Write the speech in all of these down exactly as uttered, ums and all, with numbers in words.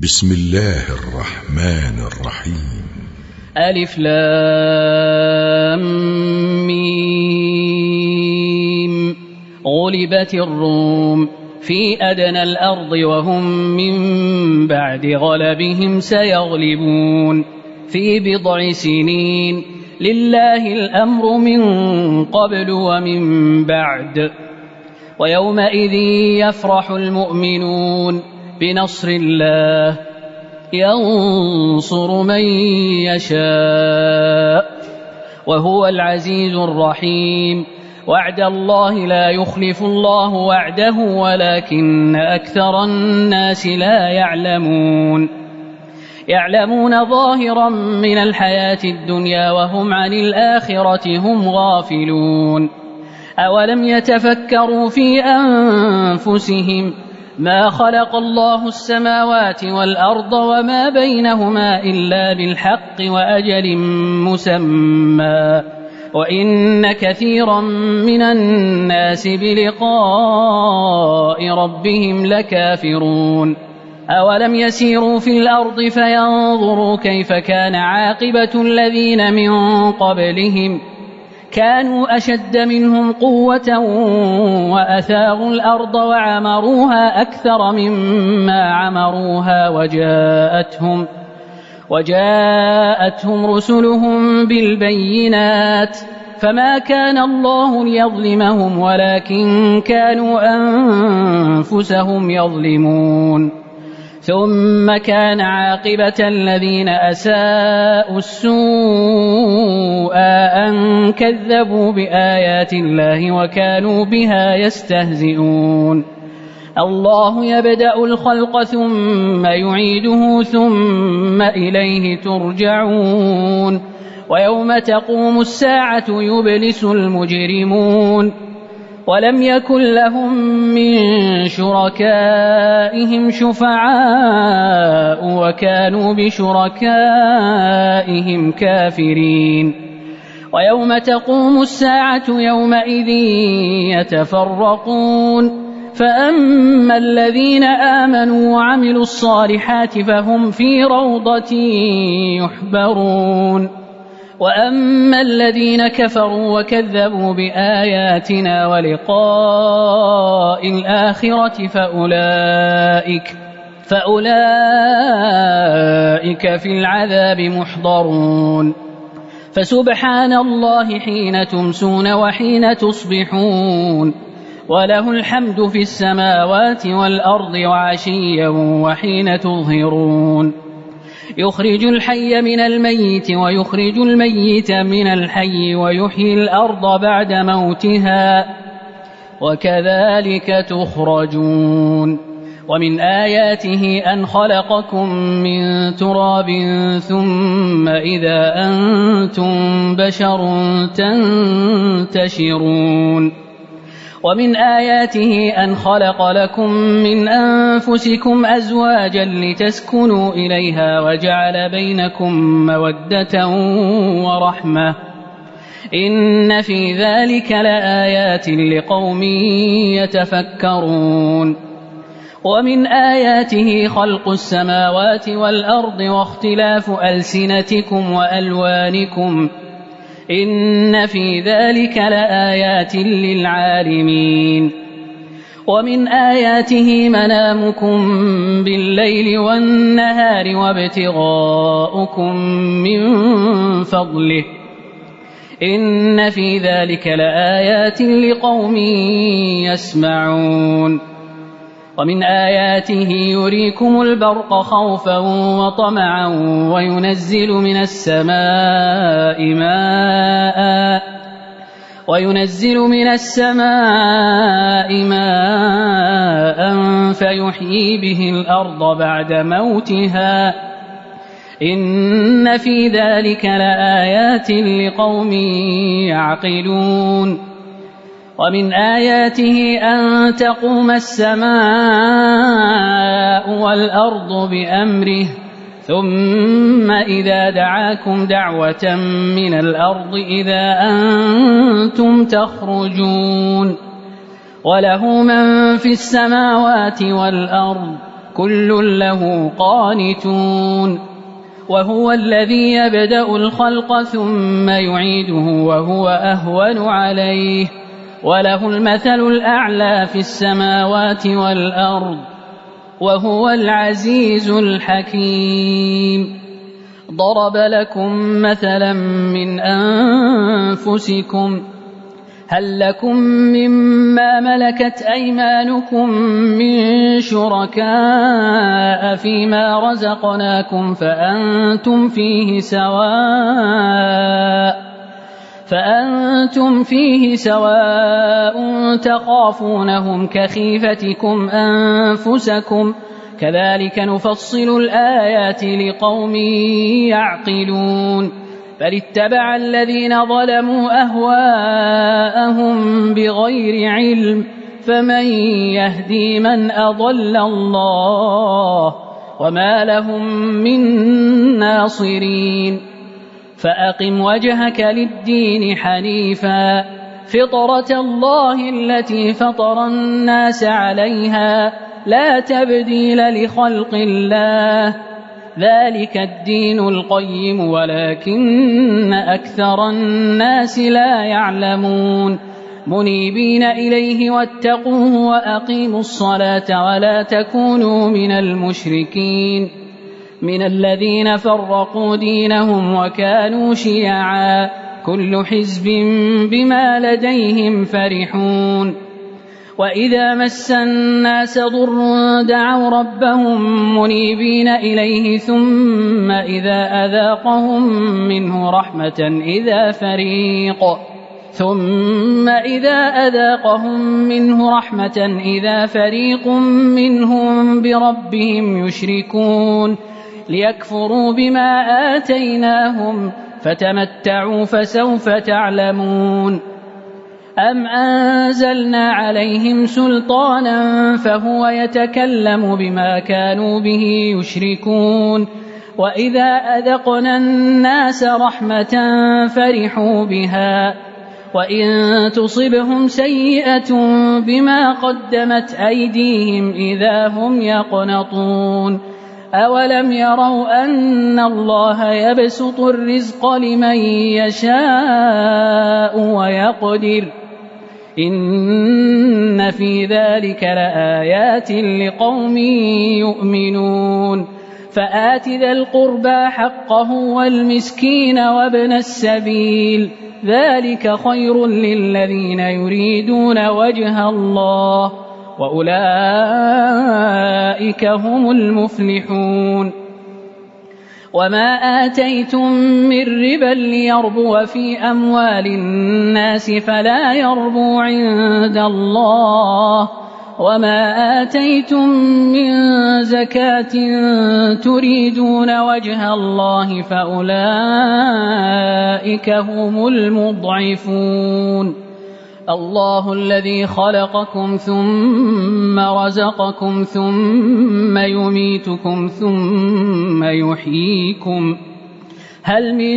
بسم الله الرحمن الرحيم. ألف لام ميم. غلبت الروم في أدنى الأرض وهم من بعد غلبهم سيغلبون في بضع سنين. لله الأمر من قبل ومن بعد. ويومئذ يفرح المؤمنون بنصر الله ينصر من يشاء وهو العزيز الرحيم. وعد الله لا يخلف الله وعده ولكن أكثر الناس لا يعلمون. يعلمون ظاهرا من الحياة الدنيا وهم عن الآخرة هم غافلون. أولم يتفكروا في أنفسهم ما خلق الله السماوات والأرض وما بينهما إلا بالحق وأجل مسمى وإن كثيرا من الناس بلقاء ربهم لكافرون. أولم يسيروا في الأرض فينظروا كيف كان عاقبة الذين من قبلهم كانوا أشد منهم قوة وأثاروا الأرض وعمروها أكثر مما عمروها وجاءتهم, وجاءتهم رسلهم بالبينات فما كان الله ليظلمهم ولكن كانوا أنفسهم يظلمون. ثم كان عاقبة الذين أساءوا السوء أن كذبوا بآيات الله وكانوا بها يستهزئون. الله يبدأ الخلق ثم يعيده ثم إليه ترجعون. ويوم تقوم الساعة يبلس المجرمون ولم يكن لهم من شركائهم شفعاء وكانوا بشركائهم كافرين. ويوم تقوم الساعة يومئذ يتفرقون فأما الذين آمنوا وعملوا الصالحات فهم في روضة يحبرون وأما الذين كفروا وكذبوا بآياتنا ولقاء الآخرة فأولئك, فأولئك في العذاب محضرون. فسبحان الله حين تمسون وحين تصبحون وله الحمد في السماوات والأرض وعشيا وحين تظهرون. يخرج الحي من الميت ويخرج الميت من الحي ويحيي الأرض بعد موتها وكذلك تخرجون. ومن آياته أن خلقكم من تراب ثم إذا أنتم بشر تنتشرون. ومن آياته أن خلق لكم من أنفسكم أزواجا لتسكنوا إليها وجعل بينكم مودة ورحمة إن في ذلك لآيات لقوم يتفكرون. ومن آياته خلق السماوات والأرض واختلاف ألسنتكم وألوانكم إن في ذلك لآيات للعالمين. ومن آياته منامكم بالليل والنهار وابتغاؤكم من فضله إن في ذلك لآيات لقوم يسمعون. ومن آياته يريكم البرق خوفا وطمعا وينزل من السماء ماء وينزل من السماء ماء فيحيي به الأرض بعد موتها إن في ذلك لآيات لقوم يعقلون. ومن آياته أن تقوم السماء والأرض بأمره ثم إذا دعاكم دعوة من الأرض إذا أنتم تخرجون. وله من في السماوات والأرض كل له قانتون وهو الذي يبدأ الخلق ثم يعيده وهو أهون عليه وله المثل الأعلى في السماوات والأرض وهو العزيز الحكيم. ضرب لكم مثلا من أنفسكم هل لكم مما ملكت أيمانكم من شركاء فيما رزقناكم فأنتم فيه سواء فأنتم فيه سواء تخافونهم كخيفتكم أنفسكم كذلك نفصل الآيات لقوم يعقلون. بل اتبع الذين ظلموا أهواءهم بغير علم فمن يهدي من أضل الله وما لهم من ناصرين. فأقم وجهك للدين حنيفا فطرة الله التي فطر الناس عليها لا تبديل لخلق الله ذلك الدين القيم ولكن أكثر الناس لا يعلمون. منيبين إليه واتقوه وأقيموا الصلاة ولا تكونوا من المشركين من الذين فرقوا دينهم وكانوا شيعا كل حزب بما لديهم فرحون. وإذا مس الناس ضر دعوا ربهم منيبين إليه ثم إذا أذاقهم منه رحمة إذا فريق ثم إذا أذاقهم منه رحمة إذا فريق منهم بربهم يشركون ليكفروا بما آتيناهم فتمتعوا فسوف تعلمون. أم أنزلنا عليهم سلطانا فهو يتكلم بما كانوا به يشركون. وإذا أذقنا الناس رحمة فرحوا بها وإن تصبهم سيئة بما قدمت أيديهم إذا هم يقنطون. أولم يروا أن الله يبسط الرزق لمن يشاء ويقدر إن في ذلك لآيات لقوم يؤمنون. فآت ذا القربى حقه والمسكين وابن السبيل ذلك خير للذين يريدون وجه الله وأولئك هم المفلحون. وما آتيتم من ربا ليربو في أموال الناس فلا يربو عند الله وما آتيتم من زكاة تريدون وجه الله فأولئك هم المضعفون. الله الذي خلقكم ثم رزقكم ثم يميتكم ثم يحييكم هل من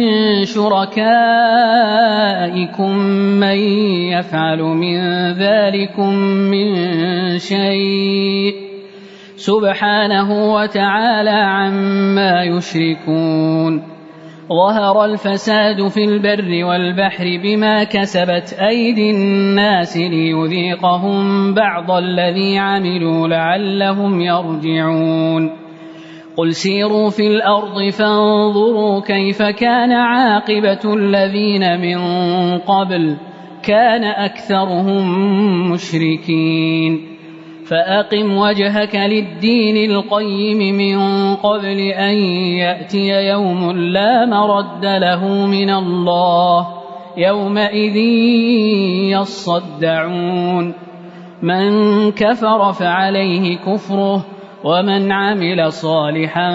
شركائكم من يفعل من ذلكم من شيء سبحانه وتعالى عما يشركون. ظهر الفساد في البر والبحر بما كسبت أيدي الناس ليذيقهم بعض الذي عملوا لعلهم يرجعون. قل سيروا في الأرض فانظروا كيف كان عاقبة الذين من قبل كان أكثرهم مشركين. فأقم وجهك للدين القيم من قبل أن يأتي يوم لا مرد له من الله يومئذ يصدعون. من كفر فعليه كفره ومن عمل صالحا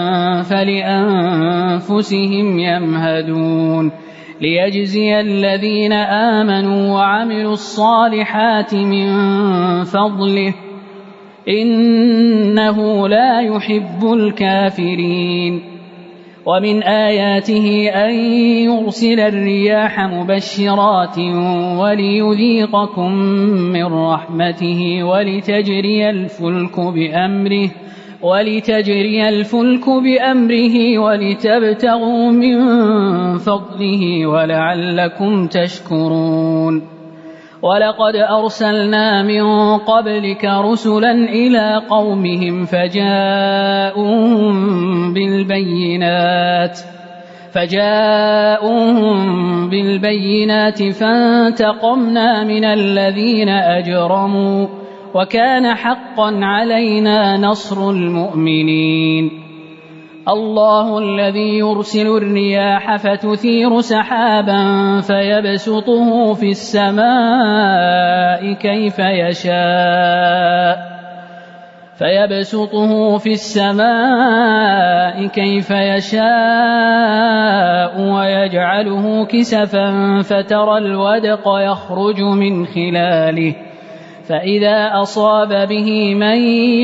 فلأنفسهم يمهدون ليجزي الذين آمنوا وعملوا الصالحات من فضله إنه لا يحب الكافرين. ومن آياته أن يرسل الرياح مبشرات وليذيقكم من رحمته ولتجري الفلك بأمره ولتجري الفلك بأمره ولتبتغوا من فضله ولعلكم تشكرون ولقد أرسلنا من قبلك رسلا إلى قومهم فجاءوهم بالبينات فجاءوهم بالبينات فانتقمنا من الذين أجرموا وكان حقا علينا نصر المؤمنين الله الذي يرسل الرياح فتثير سحابا فيبسطه في السماء كيف يشاء فيبسطه في السماء كيف يشاء ويجعله كسفا فترى الودق يخرج من خلاله فإذا أصاب به من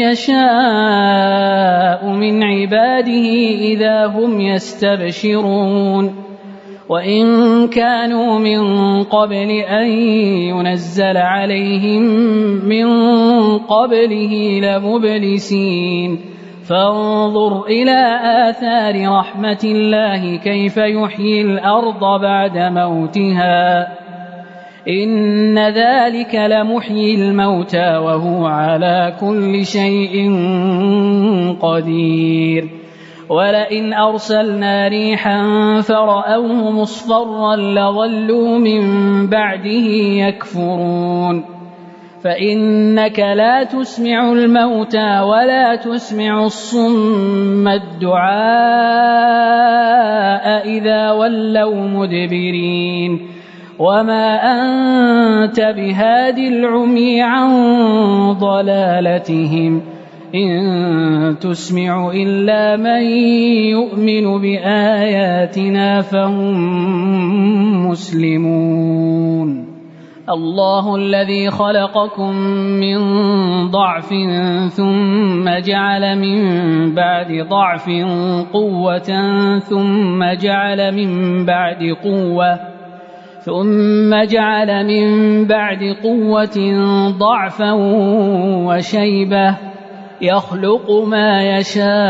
يشاء من عباده إذا هم يستبشرون وإن كانوا من قبل أن ينزل عليهم من قبله لمبلسين فانظر إلى آثار رحمة الله كيف يحيي الأرض بعد موتها إن ذلك لمحيي الموتى وهو على كل شيء قدير ولئن أرسلنا ريحا فرأوه مصفرا لظلوا من بعده يكفرون فإنك لا تسمع الموتى ولا تسمع الصم الدعاء إذا ولوا مدبرين وما أنت بهاد العمي عن ضلالتهم إن تسمع إلا من يؤمن بآياتنا فهم مسلمون الله الذي خلقكم من ضعف ثم جعل من بعد ضعف قوة ثم جعل من بعد قوة ثم جعل من بعد قوة ضعفا وشيبة يخلق ما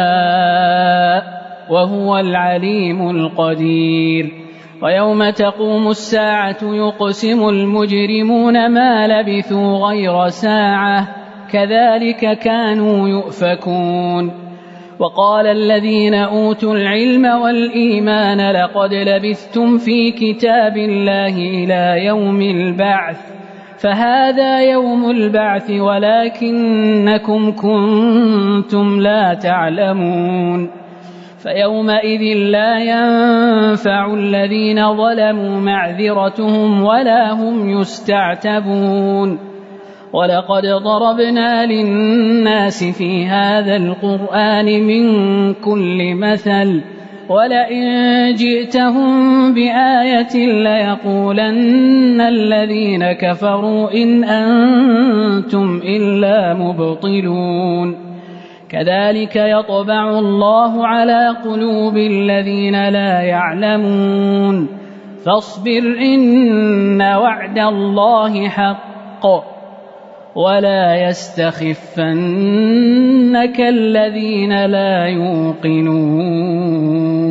يشاء وهو العليم القدير ويوم تقوم الساعة يقسم المجرمون ما لبثوا غير ساعة كذلك كانوا يؤفكون وقال الذين أوتوا العلم والإيمان لقد لبثتم في كتاب الله إلى يوم البعث فهذا يوم البعث ولكنكم كنتم لا تعلمون فيومئذ لا ينفع الذين ظلموا معذرتهم ولا هم يستعتبون ولقد ضربنا للناس في هذا القرآن من كل مثل ولئن جئتهم بآية ليقولن الذين كفروا إن أنتم إلا مبطلون كذلك يطبع الله على قلوب الذين لا يعلمون فاصبر إن وعد الله حق ولا يستخفنك الذين لا يوقنون